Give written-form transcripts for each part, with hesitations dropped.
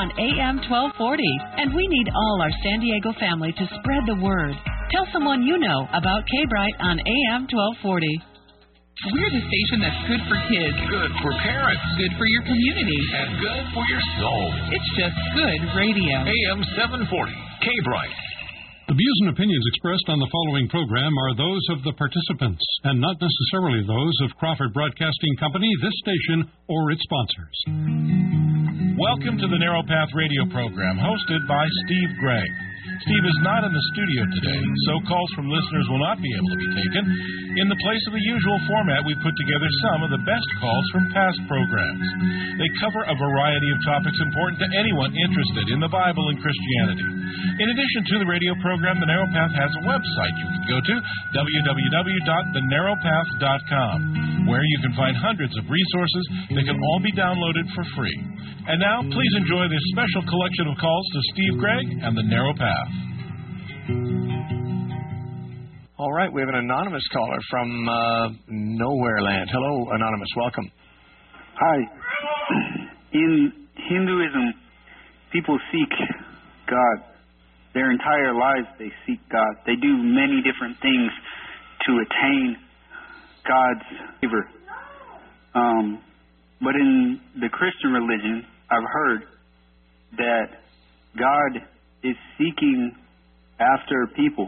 on AM 1240. And we need all our San Diego family to spread the word. Tell someone you know about K-Bright on AM 1240. We're the station that's good for kids. Good for parents. Good for your community. And good for your soul. It's just good radio. AM 740, K-Bright. The views and opinions expressed on the following program are those of the participants and not necessarily those of Crawford Broadcasting Company, this station, or its sponsors. Welcome to the Narrow Path Radio program, hosted by Steve Gregg. Steve is not in the studio today, so calls from listeners will not be able to be taken. In the place of the usual format, we put together some of the best calls from past programs. They cover a variety of topics important to anyone interested in the Bible and Christianity. In addition to the radio program, The Narrow Path has a website you can go to, www.thenarrowpath.com, where you can find hundreds of resources that can all be downloaded for free. And now, please enjoy this special collection of calls to Steve Gregg and The Narrow Path. All right, we have an anonymous caller from Nowhere Land. Hello, anonymous. Welcome. Hi. In Hinduism, people seek God. Their entire lives they seek God. They do many different things to attain God's favor. But in the Christian religion, I've heard that God is seeking after people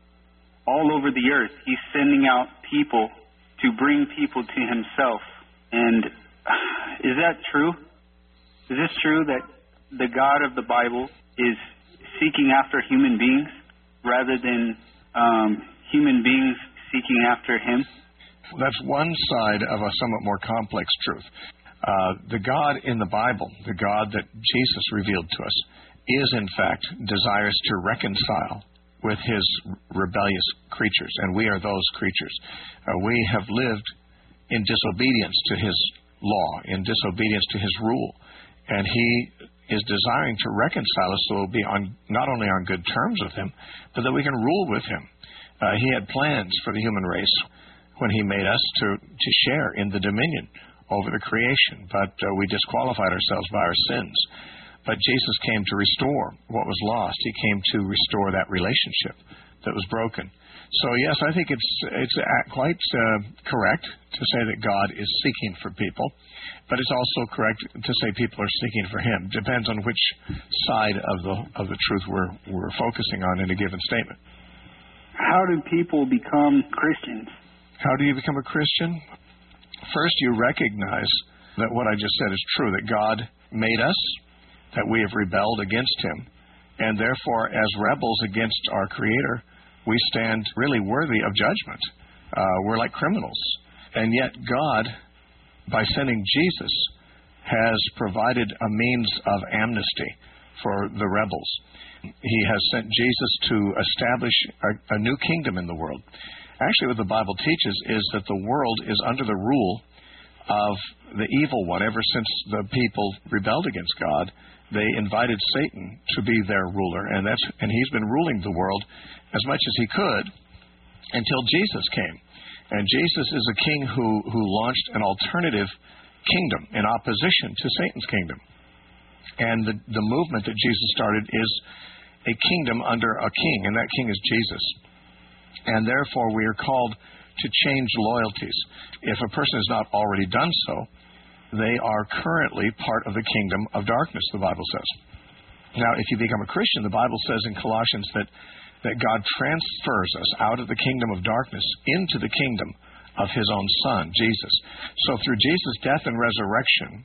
all over the earth. He's sending out people to bring people to himself. And is that true? Is this true that the God of the Bible is seeking after human beings rather than human beings seeking after him? That's one side of a somewhat more complex truth. The God in the Bible, the God that Jesus revealed to us, is in fact desirous to reconcile with his rebellious creatures, and we are those creatures. We have lived in disobedience to his law, in disobedience to his rule, and he is desiring to reconcile us so we'll be on, not only on good terms with him, but that we can rule with him. He had plans for the human race when he made us to share in the dominion over the creation, but we disqualified ourselves by our sins. But Jesus came to restore what was lost. He came to restore that relationship that was broken. So yes, I think it's quite correct to say that God is seeking for people, but it's also correct to say people are seeking for him. Depends on which side of the truth we're focusing on in a given statement. How do people become Christians? How do you become a Christian? First, you recognize that what I just said is true, that God made us, that we have rebelled against him, and therefore, as rebels against our Creator, we stand really worthy of judgment. We're like criminals. And yet God, by sending Jesus, has provided a means of amnesty for the rebels. He has sent Jesus to establish a new kingdom in the world. Actually, what the Bible teaches is that the world is under the rule of the evil one. Ever since the people rebelled against God, they invited Satan to be their ruler, and he's been ruling the world as much as he could until Jesus came. And Jesus is a king who launched an alternative kingdom in opposition to Satan's kingdom. And the movement that Jesus started is a kingdom under a king, and that king is Jesus. And therefore, we are called to change loyalties. If a person has not already done so, they are currently part of the kingdom of darkness, the Bible says. Now, if you become a Christian, the Bible says in Colossians that God transfers us out of the kingdom of darkness into the kingdom of his own Son, Jesus. So through Jesus' death and resurrection,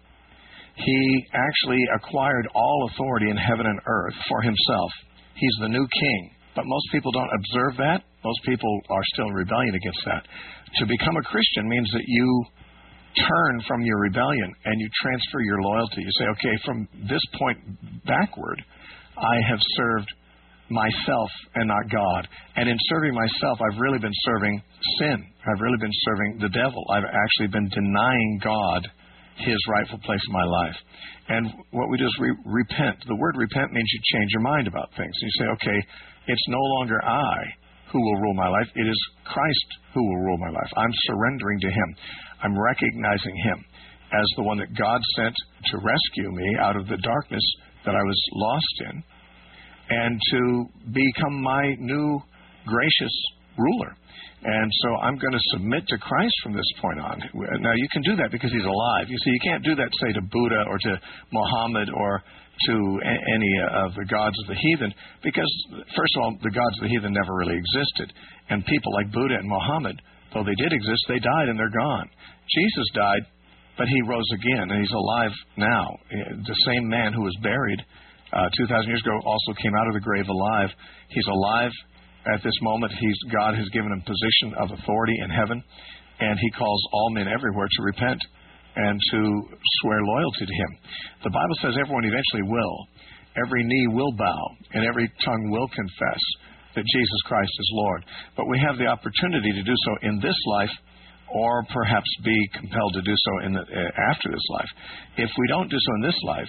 he actually acquired all authority in heaven and earth for himself. He's the new king. But most people don't observe that. Most people are still in rebellion against that. To become a Christian means that you turn from your rebellion and you transfer your loyalty. You say, okay, from this point backward, I have served myself and not God. And in serving myself, I've really been serving sin. I've really been serving the devil. I've actually been denying God his rightful place in my life. And what we do is we repent. The word repent means you change your mind about things. You say, okay, it's no longer I who will rule my life. It is Christ who will rule my life. I'm surrendering to him. I'm recognizing him as the one that God sent to rescue me out of the darkness that I was lost in, and to become my new gracious ruler. And so I'm going to submit to Christ from this point on. Now, you can do that because he's alive. You see, you can't do that, say, to Buddha or to Muhammad or to any of the gods of the heathen, because, first of all, the gods of the heathen never really existed. And people like Buddha and Muhammad, though they did exist, they died and they're gone. Jesus died, but he rose again, and he's alive now. The same man who was buried 2,000 years ago also came out of the grave alive. He's alive at this moment. God has given him position of authority in heaven, and he calls all men everywhere to repent and to swear loyalty to him. The Bible says everyone eventually will. Every knee will bow, and every tongue will confess that Jesus Christ is Lord. But we have the opportunity to do so in this life, or perhaps be compelled to do so after this life. If we don't do so in this life,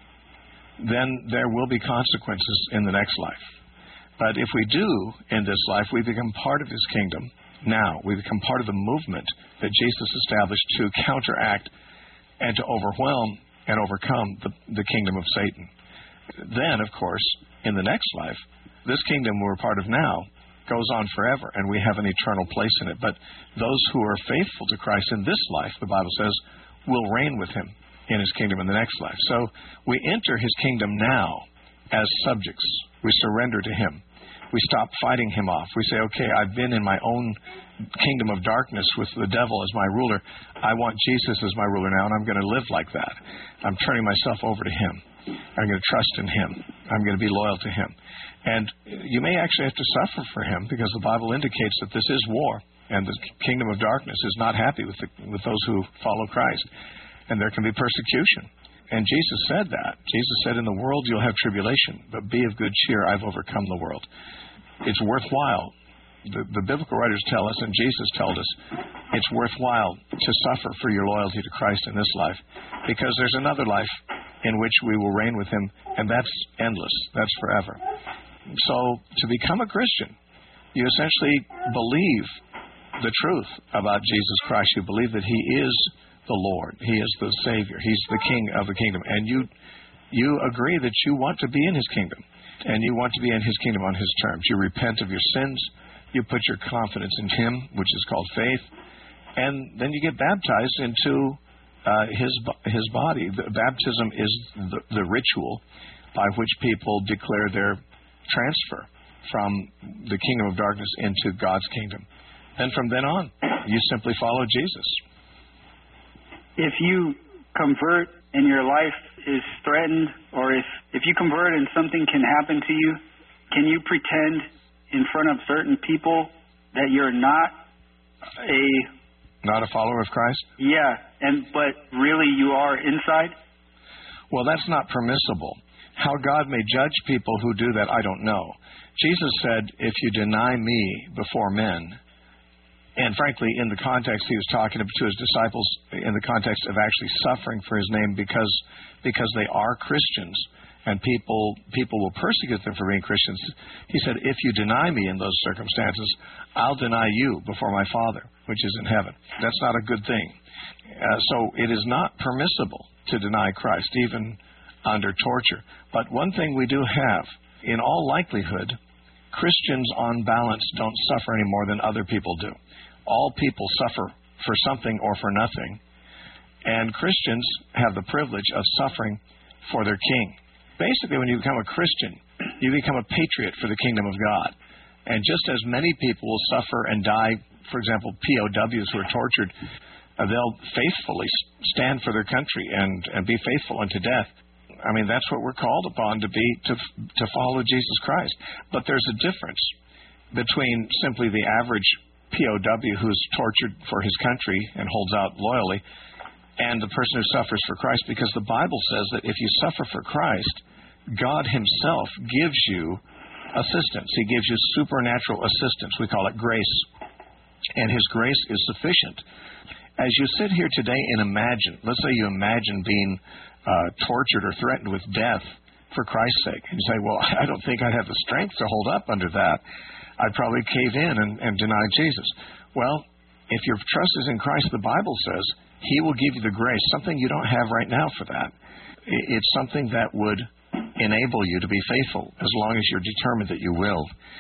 then there will be consequences in the next life. But if we do in this life, we become part of his kingdom now. We become part of the movement that Jesus established to counteract and to overwhelm and overcome the kingdom of Satan. Then, of course, in the next life, this kingdom we're part of now goes on forever, and we have an eternal place in it. But those who are faithful to Christ in this life, the Bible says, will reign with him in his kingdom in the next life. So we enter his kingdom now as subjects. We surrender to him. We stop fighting him off. We say, okay, I've been in my own kingdom of darkness with the devil as my ruler. I want Jesus as my ruler now, and I'm going to live like that. I'm turning myself over to him. I'm going to trust in him. I'm going to be loyal to him. And you may actually have to suffer for him, because the Bible indicates that this is war, and the kingdom of darkness is not happy with those who follow Christ. And there can be persecution. And Jesus said that. Jesus said, in the world you'll have tribulation, but be of good cheer, I've overcome the world. It's worthwhile. The biblical writers tell us, and Jesus told us, it's worthwhile to suffer for your loyalty to Christ in this life, because there's another life in which we will reign with him, and that's endless. That's forever. So to become a Christian, you essentially believe the truth about Jesus Christ. You believe that he is the Lord. He is the Savior. He's the King of the kingdom. And you agree that you want to be in his kingdom, and you want to be in his kingdom on his terms. You repent of your sins. You put your confidence in him, which is called faith. And then you get baptized into his body. The baptism is the ritual by which people declare their transfer from the kingdom of darkness into God's kingdom. And from then on, you simply follow Jesus. If you convert and your life is threatened, or if you convert and something can happen to you, can you pretend in front of certain people that you're not a follower of Christ? Yeah, but really you are inside? Well, that's not permissible. How God may judge people who do that, I don't know. Jesus said, if you deny me before men, and frankly, in the context he was talking to his disciples, in the context of actually suffering for his name because they are Christians, and people will persecute them for being Christians. He said, if you deny me in those circumstances, I'll deny you before my Father, which is in heaven. That's not a good thing. So it is not permissible to deny Christ, even under torture. But one thing we do have, in all likelihood, Christians on balance don't suffer any more than other people do. All people suffer for something or for nothing. And Christians have the privilege of suffering for their king. Basically, when you become a Christian, you become a patriot for the kingdom of God. And just as many people will suffer and die, for example, POWs who are tortured, they'll faithfully stand for their country and be faithful unto death. I mean, that's what we're called upon to be, to follow Jesus Christ. But there's a difference between simply the average POW who's tortured for his country and holds out loyally, and the person who suffers for Christ, because the Bible says that if you suffer for Christ, God himself gives you assistance. He gives you supernatural assistance. We call it grace. And his grace is sufficient. As you sit here today and imagine, let's say you imagine being tortured or threatened with death for Christ's sake, and you say, well, I don't think I'd have the strength to hold up under that. I'd probably cave in and deny Jesus. Well, if your trust is in Christ, the Bible says he will give you the grace, something you don't have right now for that. It's something that would enable you to be faithful as long as you're determined that you will.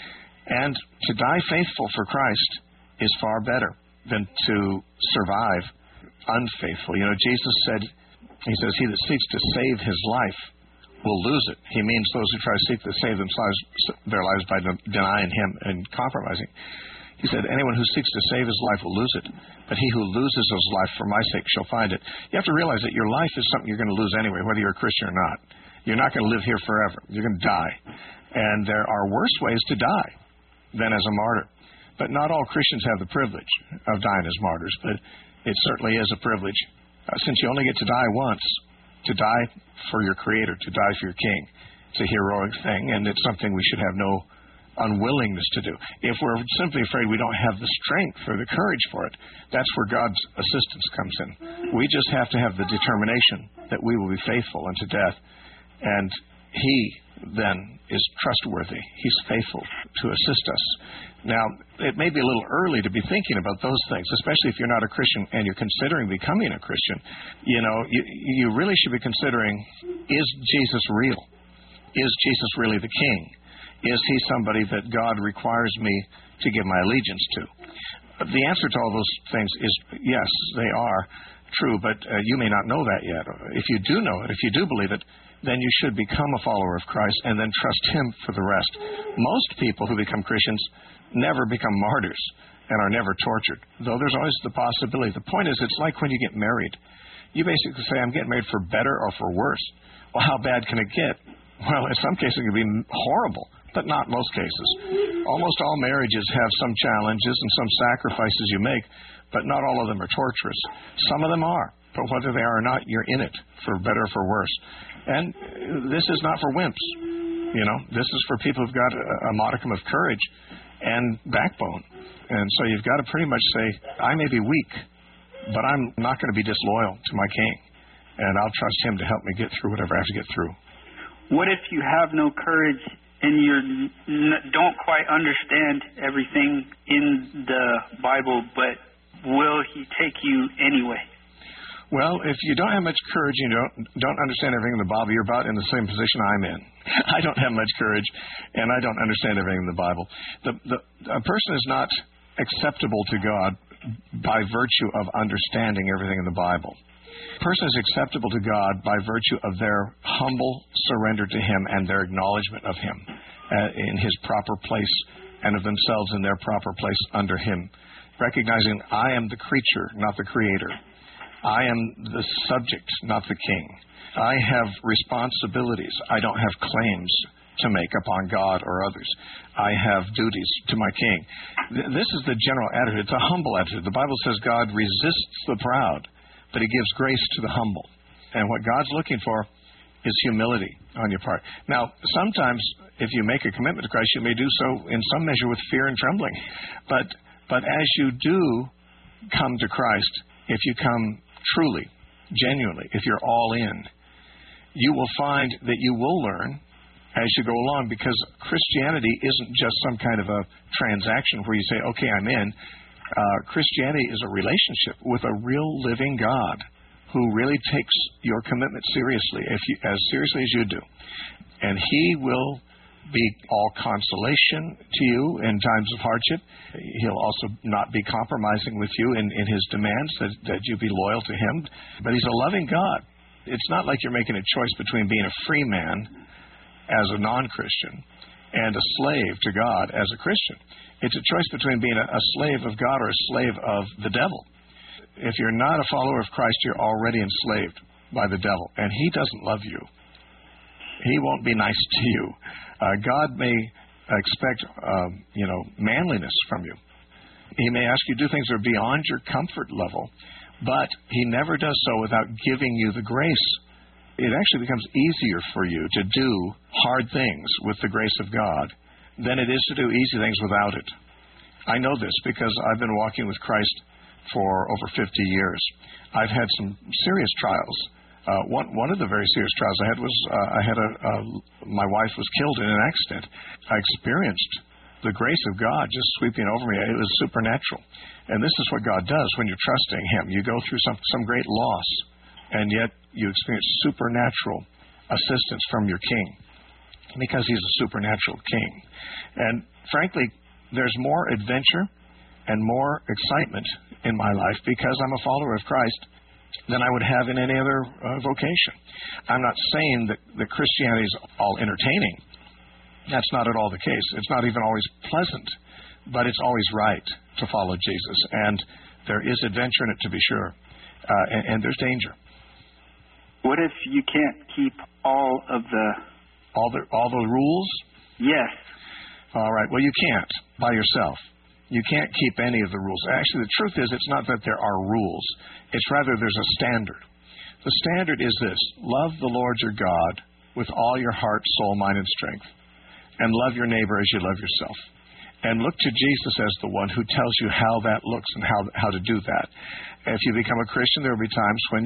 And to die faithful for Christ is far better than to survive unfaithful. You know, Jesus said, he says, he that seeks to save his life will lose it. He means those who try to seek to save their lives by denying him and compromising. He said, anyone who seeks to save his life will lose it, but he who loses his life for my sake shall find it. You have to realize that your life is something you're going to lose anyway, whether you're a Christian or not. You're not going to live here forever. You're going to die. And there are worse ways to die than as a martyr. But not all Christians have the privilege of dying as martyrs, but it certainly is a privilege. Since you only get to die once, to die for your Creator, to die for your King, it's a heroic thing, and it's something we should have no unwillingness to do. If we're simply afraid we don't have the strength or the courage for it, that's where God's assistance comes in. We just have to have the determination that we will be faithful unto death, and He then is trustworthy. He's faithful to assist us. Now, it may be a little early to be thinking about those things, especially if you're not a Christian and you're considering becoming a Christian. You know, you really should be considering, is Jesus real? Is Jesus really the King? Is he somebody that God requires me to give my allegiance to? The answer to all those things is yes, they are true, but you may not know that yet. If you do know it, if you do believe it, then you should become a follower of Christ and then trust him for the rest. Most people who become Christians never become martyrs and are never tortured, though there's always the possibility. The point is, it's like when you get married. You basically say, I'm getting married for better or for worse. Well, how bad can it get? Well, in some cases it can be horrible, but not most cases. Almost all marriages have some challenges and some sacrifices you make, but not all of them are torturous. Some of them are, but whether they are or not, you're in it, for better or for worse. And this is not for wimps. You know, this is for people who've got a modicum of courage and backbone. And so you've got to pretty much say, I may be weak, but I'm not going to be disloyal to my King. And I'll trust him to help me get through whatever I have to get through. What if you have no courage and you don't quite understand everything in the Bible, but will he take you anyway? Well, if you don't have much courage and you don't understand everything in the Bible, you're about in the same position I'm in. I don't have much courage, and I don't understand everything in the Bible. A person is not acceptable to God by virtue of understanding everything in the Bible. A person is acceptable to God by virtue of their humble surrender to him and their acknowledgement of him in his proper place and of themselves in their proper place under him, recognizing I am the creature, not the creator. I am the subject, not the king. I have responsibilities. I don't have claims to make upon God or others. I have duties to my king. This is the general attitude. It's a humble attitude. The Bible says God resists the proud, but he gives grace to the humble. And what God's looking for is humility on your part. Now, sometimes if you make a commitment to Christ, you may do so in some measure with fear and trembling. But as you do come to Christ, if you come truly, genuinely, if you're all in, you will find that you will learn as you go along, because Christianity isn't just some kind of a transaction where you say, okay, I'm in. Christianity is a relationship with a real living God who really takes your commitment seriously, as seriously as you do. And he will be all consolation to you in times of hardship. He'll also not be compromising with you in his demands that you be loyal to him. But he's a loving God. It's not like you're making a choice between being a free man as a non-Christian and a slave to God as a Christian. It's a choice between being a slave of God or a slave of the devil. If you're not a follower of Christ, you're already enslaved by the devil, and he doesn't love you. He won't be nice to you. God may expect, manliness from you. He may ask you to do things that are beyond your comfort level, but he never does so without giving you the grace. It actually becomes easier for you to do hard things with the grace of God than it is to do easy things without it. I know this because I've been walking with Christ for over 50 years. I've had some serious trials. One of the very serious trials I had was my wife was killed in an accident. I experienced the grace of God just sweeping over me. It was supernatural. And this is what God does when you're trusting him. You go through some great loss, and yet you experience supernatural assistance from your king, because he's a supernatural king. And frankly, there's more adventure and more excitement in my life because I'm a follower of Christ than I would have in any other vocation. I'm not saying that Christianity is all entertaining. That's not at all the case. It's not even always pleasant, but it's always right to follow Jesus. And there is adventure in it, to be sure. And there's danger. What if you can't keep all the rules? Yes. All right. Well, you can't by yourself. You can't keep any of the rules. Actually, the truth is it's not that there are rules. It's rather there's a standard. The standard is this: love the Lord your God with all your heart, soul, mind, and strength, and love your neighbor as you love yourself. And look to Jesus as the one who tells you how that looks and how to do that. If you become a Christian, there will be times when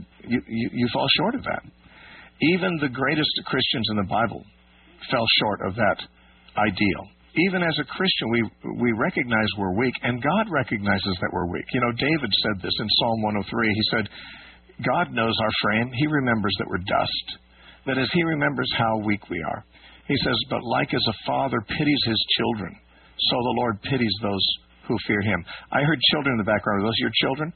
you fall short of that. Even the greatest Christians in the Bible fell short of that ideal. Even as a Christian, we recognize we're weak, and God recognizes that we're weak. You know, David said this in Psalm 103. He said, God knows our frame. He remembers that we're dust. That is, he remembers how weak we are. He says, but like as a father pities his children, so the Lord pities those who fear him. I heard children in the background. Are those your children?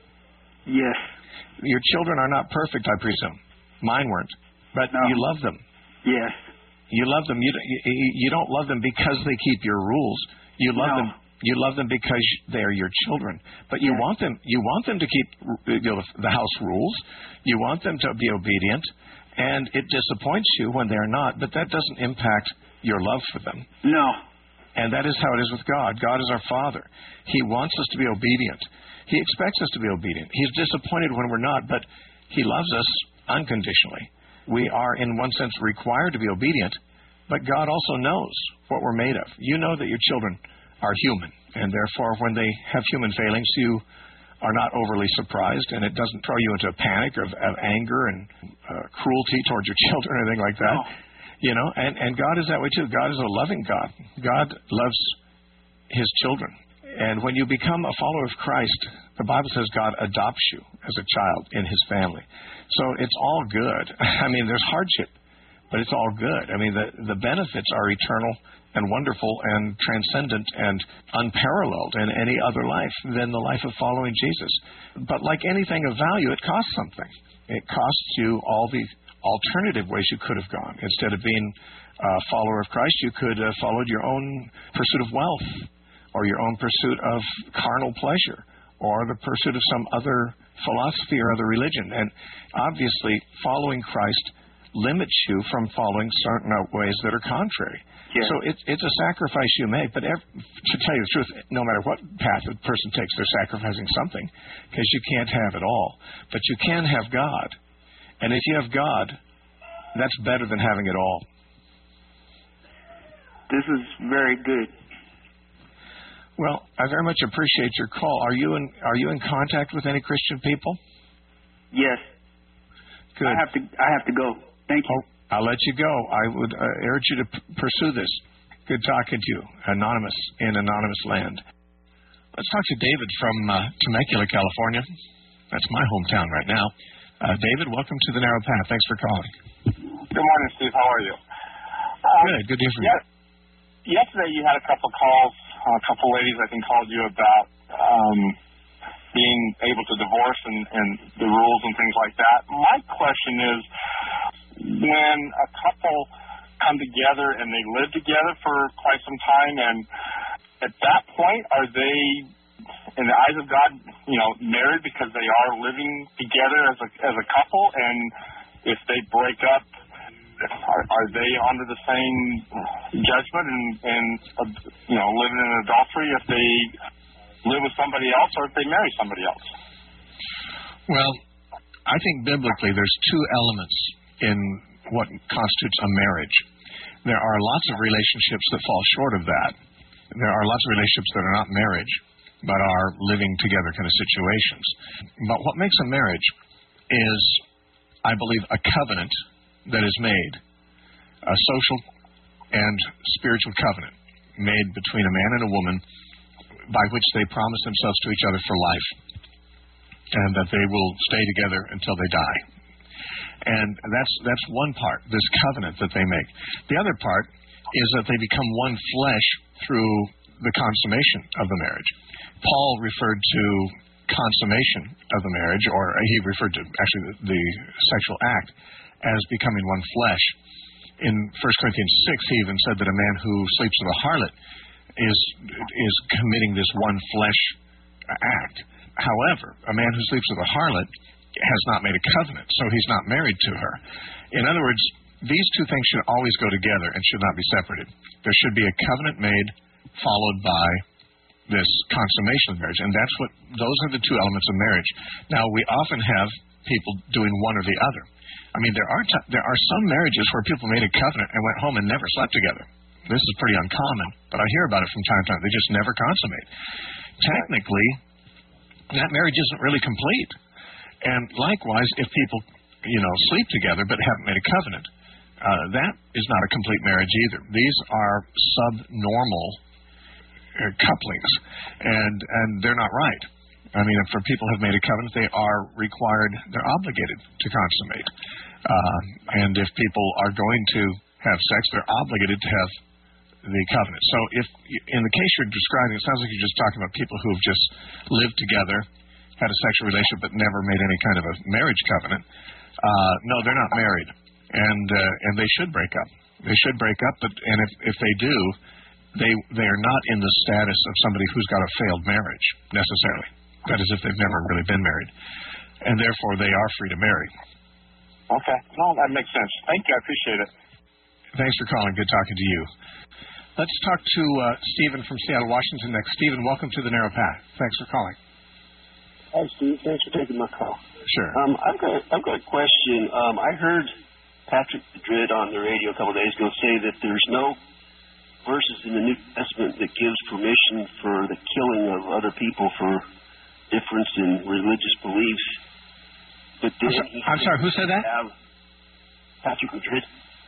Yes. Your children are not perfect, I presume. Mine weren't. But no. You love them. Yes. You love them. You don't love them because they keep your rules. You love them. You love them because they are your children. But you want them. You want them to keep the house rules. You want them to be obedient. And it disappoints you when they're not. But that doesn't impact your love for them. No. And that is how it is with God. God is our Father. He wants us to be obedient. He expects us to be obedient. He's disappointed when we're not, but he loves us unconditionally. We are, in one sense, required to be obedient, but God also knows what we're made of. You know that your children are human, and therefore when they have human failings, you are not overly surprised, and it doesn't throw you into a panic of anger and cruelty towards your children or anything like that. No. You know, and God is that way too. God is a loving God. God loves his children. And when you become a follower of Christ, the Bible says God adopts you as a child in his family. So it's all good. I mean, there's hardship, but it's all good. I mean, the benefits are eternal and wonderful and transcendent and unparalleled in any other life than the life of following Jesus. But like anything of value, it costs something. It costs you all the alternative ways you could have gone. Instead of being a follower of Christ, you could have followed your own pursuit of wealth, or your own pursuit of carnal pleasure, or the pursuit of some other philosophy or other religion. And obviously, following Christ limits you from following certain ways that are contrary. Yeah. So it's a sacrifice you make. But to tell you the truth, no matter what path a person takes, they're sacrificing something, because you can't have it all. But you can have God. And if you have God, that's better than having it all. This is very good. Well, I very much appreciate your call. Are you in contact with any Christian people? Yes. Good. I have to go. Thank you. Oh, I'll let you go. I would urge you to pursue this. Good talking to you, Anonymous in Anonymous Land. Let's talk to David from Temecula, California. That's my hometown right now. David, welcome to the Narrow Path. Thanks for calling. Good morning, Steve. How are you? Good to hear from you. Yesterday you had a couple calls. A couple ladies, I think, called you about being able to divorce and the rules and things like that. My question is, when a couple come together and they live together for quite some time, and at that point, are they, in the eyes of God, married because they are living together as a couple? And if they break up, are they under the same judgment and living in adultery if they live with somebody else or if they marry somebody else? Well, I think biblically there's two elements in what constitutes a marriage. There are lots of relationships that fall short of that. There are lots of relationships that are not marriage, but are living together kind of situations. But what makes a marriage is, I believe, a covenant that is made, a social and spiritual covenant made between a man and a woman by which they promise themselves to each other for life, and that they will stay together until they die. And that's one part, this covenant that they make. The other part is that they become one flesh through the consummation of the marriage. Paul referred to consummation of the marriage, or he referred to actually the sexual act as becoming one flesh. In 1 Corinthians 6, he even said that a man who sleeps with a harlot is committing this one flesh act. However, a man who sleeps with a harlot has not made a covenant, so he's not married to her. In other words, these two things should always go together and should not be separated. There should be a covenant made, followed by this consummation of marriage, and those are the two elements of marriage. Now, we often have people doing one or the other. I mean, there are some marriages where people made a covenant and went home and never slept together. This is pretty uncommon, but I hear about it from time to time. They just never consummate. Technically, that marriage isn't really complete. And likewise, if people, sleep together but haven't made a covenant, that is not a complete marriage either. These are subnormal couplings, and they're not right. I mean, if people have made a covenant, they are required, they're obligated to consummate. And if people are going to have sex, they're obligated to have the covenant. So if, in the case you're describing, it sounds like you're just talking about people who have just lived together, had a sexual relationship, but never made any kind of a marriage covenant. No, they're not married, and they should break up. They should break up, and if they do, they are not in the status of somebody who's got a failed marriage necessarily. That is, if they've never really been married, and therefore they are free to marry. Okay, no, that makes sense. Thank you, I appreciate it. Thanks for calling. Good talking to you. Let's talk to Stephen from Seattle, Washington next. Stephen, welcome to the Narrow Path. Thanks for calling. Hi, Steve. Thanks for taking my call. Sure. I've got a question. I heard Patrick Madrid on the radio a couple of days ago say that there's no verses in the New Testament that gives permission for the killing of other people for difference in religious beliefs. But then I'm sorry, who said that? Patrick Madrid.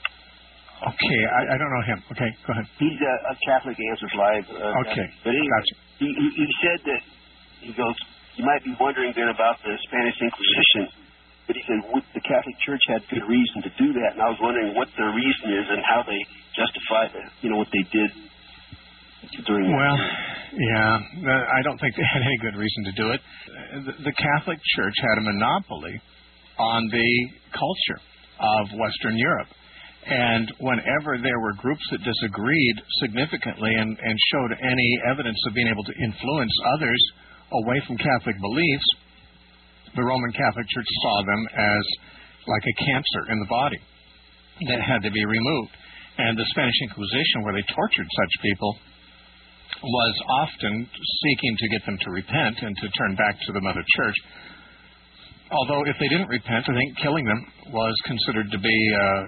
Okay, I don't know him. Okay, go ahead. He's a Catholic Answers Live. Okay, but anyway, gotcha. He said that, he goes, you might be wondering then about the Spanish Inquisition, but he said the Catholic Church had good reason to do that, and I was wondering what their reason is and how they justify what they did during that. Well, yeah, I don't think they had any good reason to do it. The Catholic Church had a monopoly on the culture of Western Europe. And whenever there were groups that disagreed significantly and showed any evidence of being able to influence others away from Catholic beliefs, the Roman Catholic Church saw them as like a cancer in the body that had to be removed. And the Spanish Inquisition, where they tortured such people, was often seeking to get them to repent and to turn back to the Mother Church. Although if they didn't repent, I think killing them was considered to be,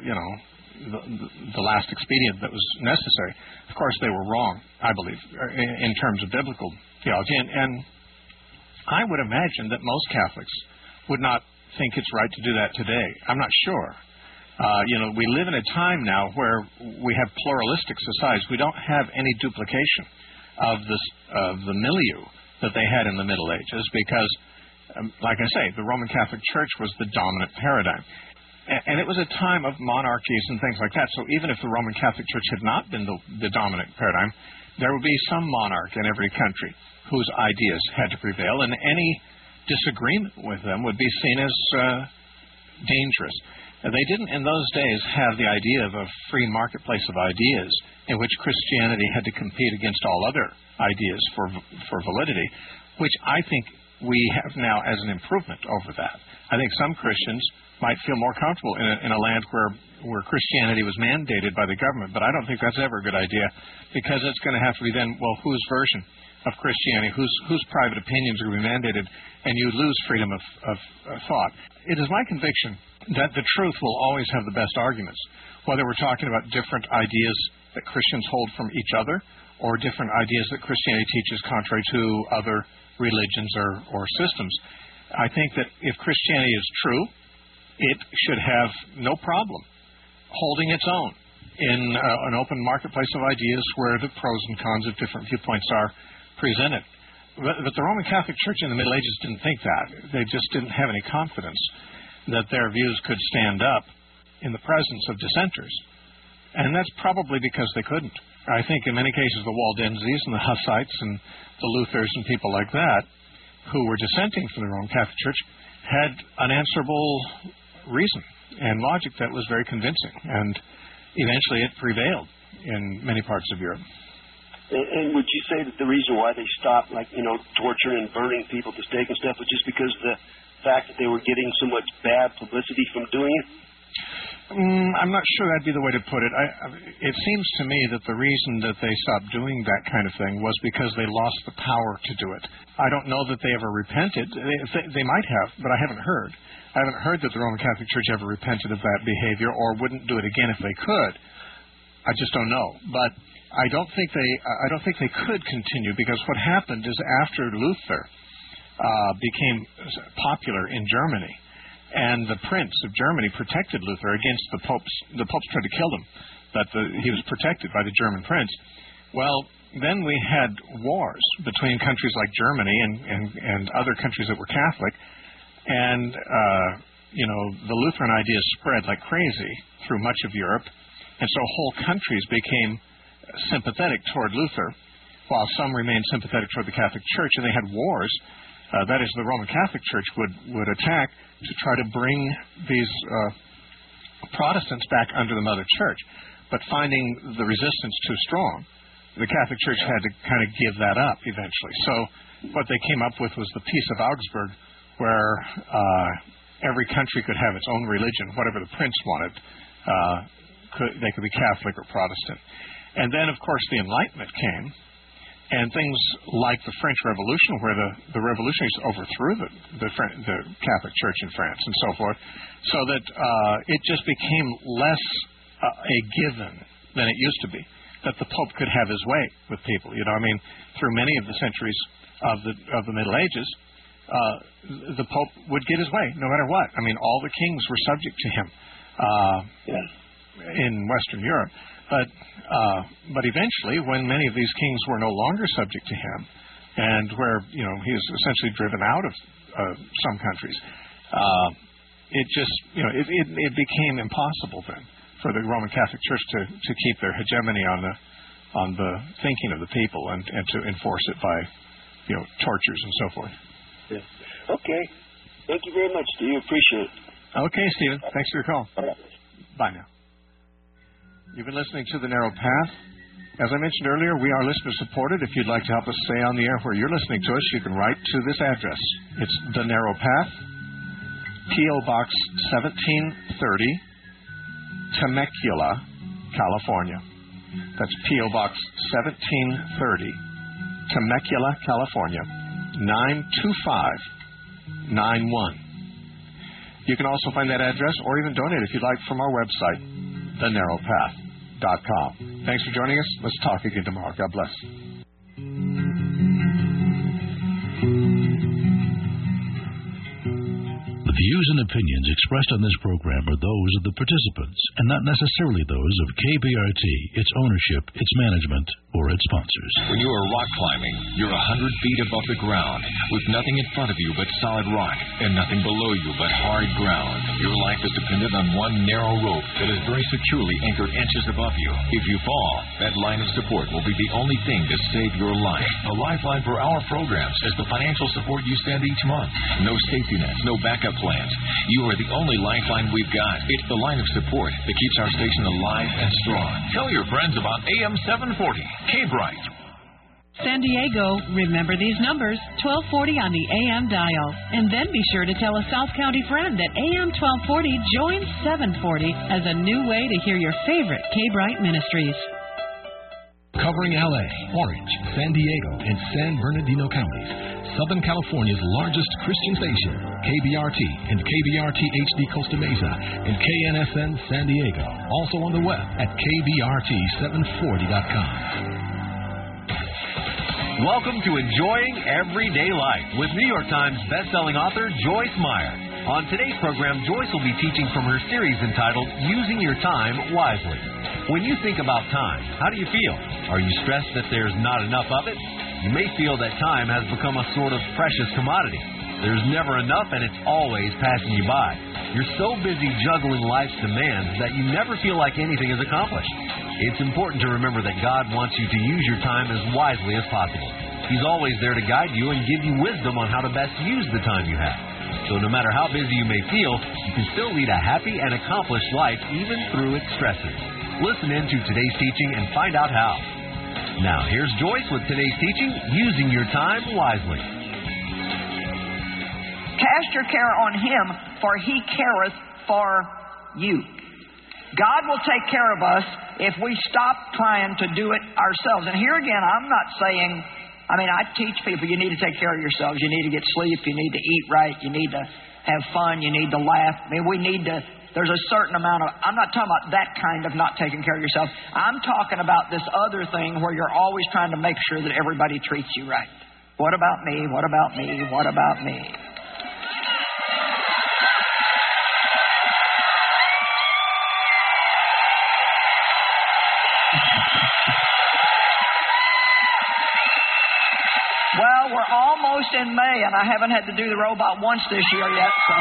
the last expedient that was necessary. Of course, they were wrong, I believe, in terms of biblical theology. And I would imagine that most Catholics would not think it's right to do that today. I'm not sure. We live in a time now where we have pluralistic societies. We don't have any duplication of the milieu that they had in the Middle Ages because, like I say, the Roman Catholic Church was the dominant paradigm. And it was a time of monarchies and things like that. So even if the Roman Catholic Church had not been the dominant paradigm, there would be some monarch in every country whose ideas had to prevail, and any disagreement with them would be seen as dangerous. They didn't in those days have the idea of a free marketplace of ideas in which Christianity had to compete against all other ideas for validity, which I think we have now as an improvement over that. I think some Christians might feel more comfortable in a land where Christianity was mandated by the government, but I don't think that's ever a good idea, because it's going to have to be then, well, whose version of Christianity, whose private opinions are going to be mandated, and you lose freedom of thought. It is my conviction that the truth will always have the best arguments, whether we're talking about different ideas that Christians hold from each other or different ideas that Christianity teaches contrary to other religions or systems. I think that if Christianity is true, it should have no problem holding its own in an open marketplace of ideas where the pros and cons of different viewpoints are presented. But the Roman Catholic Church in the Middle Ages didn't think that. They just didn't have any confidence that their views could stand up in the presence of dissenters. And that's probably because they couldn't. I think in many cases the Waldenses and the Hussites and the Luthers and people like that who were dissenting from the Roman Catholic Church had an answerable reason and logic that was very convincing. And eventually it prevailed in many parts of Europe. And would you say that the reason why they stopped, torturing and burning people to stake and stuff, was just because of the fact that they were getting so much bad publicity from doing it? I'm not sure that'd be the way to put it. It seems to me that the reason that they stopped doing that kind of thing was because they lost the power to do it. I don't know that they ever repented. They might have, but I haven't heard. I haven't heard that the Roman Catholic Church ever repented of that behavior or wouldn't do it again if they could. I just don't know. But I don't think they could continue, because what happened is after Luther became popular in Germany, and the Prince of Germany protected Luther against the popes. The popes tried to kill him, but he was protected by the German prince. Well, then we had wars between countries like Germany and other countries that were Catholic, and the Lutheran idea spread like crazy through much of Europe, and so whole countries became sympathetic toward Luther, while some remained sympathetic toward the Catholic Church, and they had wars. That is, the Roman Catholic Church would attack to try to bring these Protestants back under the Mother Church. But finding the resistance too strong, the Catholic Church had to kind of give that up eventually. So what they came up with was the Peace of Augsburg, where every country could have its own religion, whatever the prince wanted. They could be Catholic or Protestant. And then, of course, the Enlightenment came. And things like the French Revolution, where the revolutionaries overthrew the Catholic Church in France and so forth, so that it just became less a given than it used to be, that the Pope could have his way with people. Through many of the centuries of the Middle Ages, the Pope would get his way no matter what. All the kings were subject to him in Western Europe. But eventually, when many of these kings were no longer subject to him, and where he was essentially driven out of some countries, it became impossible then for the Roman Catholic Church to keep their hegemony on the thinking of the people and to enforce it by tortures and so forth. Yeah. Okay. Thank you very much, Steve. Appreciate it. Okay, Stephen. Thanks for your call. Bye now. You've been listening to The Narrow Path. As I mentioned earlier, we are listener-supported. If you'd like to help us stay on the air where you're listening to us, you can write to this address. It's The Narrow Path, P.O. Box 1730, Temecula, California. That's P.O. Box 1730, Temecula, California, 92591. You can also find that address or even donate if you'd like from our website, thenarrowpath.com. Thanks for joining us. Let's talk again tomorrow. God bless. The views and opinions expressed on this program are those of the participants and not necessarily those of KBRT, its ownership, its management, or its sponsors. When you are rock climbing, you're 100 feet above the ground with nothing in front of you but solid rock and nothing below you but hard ground. Your life is dependent on one narrow rope that is very securely anchored inches above you. If you fall, that line of support will be the only thing to save your life. A lifeline for our programs is the financial support you send each month. No safety nets, no backup plans. You are the only lifeline we've got. It's the line of support that keeps our station alive and strong. Tell your friends about AM 740, K-Bright. San Diego, remember these numbers, 1240 on the AM dial. And then be sure to tell a South County friend that AM 1240 joins 740 as a new way to hear your favorite K-Bright ministries. Covering LA, Orange, San Diego, and San Bernardino counties, Southern California's largest Christian station, KBRT and KBRT HD Costa Mesa, and KNSN San Diego. Also on the web at KBRT740.com. Welcome to Enjoying Everyday Life with New York Times bestselling author Joyce Meyer. On today's program, Joyce will be teaching from her series entitled Using Your Time Wisely. When you think about time, how do you feel? Are you stressed that there's not enough of it? You may feel that time has become a sort of precious commodity. There's never enough and it's always passing you by. You're so busy juggling life's demands that you never feel like anything is accomplished. It's important to remember that God wants you to use your time as wisely as possible. He's always there to guide you and give you wisdom on how to best use the time you have. So no matter how busy you may feel, you can still lead a happy and accomplished life even through its stresses. Listen in to today's teaching and find out how. Now, here's Joyce with today's teaching, Using Your Time Wisely. Cast your care on Him, for He careth for you. God will take care of us if we stop trying to do it ourselves. And here again, I'm not saying, I teach people you need to take care of yourselves. You need to get sleep. You need to eat right. You need to have fun. You need to laugh. There's a certain amount of, I'm not talking about that kind of not taking care of yourself. I'm talking about this other thing where you're always trying to make sure that everybody treats you right. What about me? What about me? What about me? Well, we're almost in May, and I haven't had to do the robot once this year yet, so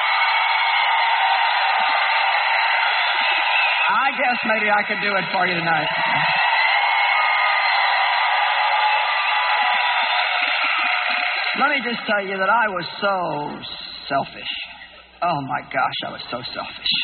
I guess maybe I could do it for you tonight. Let me just tell you that I was so selfish. Oh, my gosh, I was so selfish.